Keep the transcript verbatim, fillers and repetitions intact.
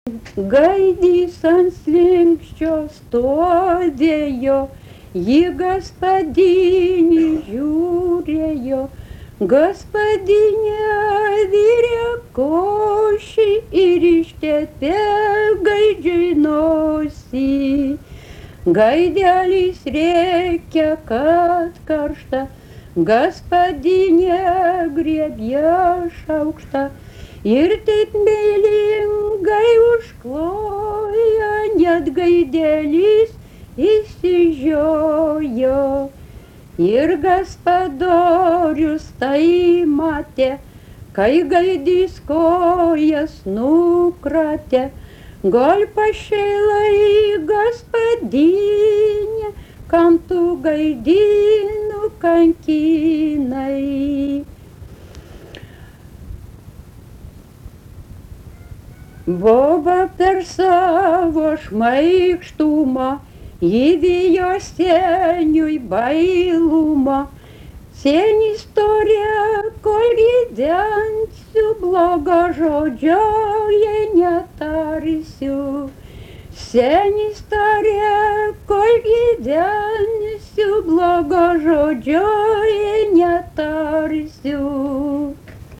Gaidys ant slenksčio stovėjo, jį gaspadinį žiūrėjo. Gaspadinė virė košį ir ištepė gaidžiui nosį. Gaidelis rėkia, kad karšta, gaspadinė griebė šaukštą. Ir taip meilingai užkloja, net gaidelis išsižiojo. Ir gaspadorius tai matė, kai gaidys kojas nukratė. Gal pašėlai, gaspadinė, kam tu gaidinų kankinai? Boba per savo šmaikštumą įvijo seniui bailumą. Seni istorija, kol gyvensiu, blogo žodžio jai netarsiu. Seni istorija, kol gyvensiu, blogo žodžio jai netarsiu.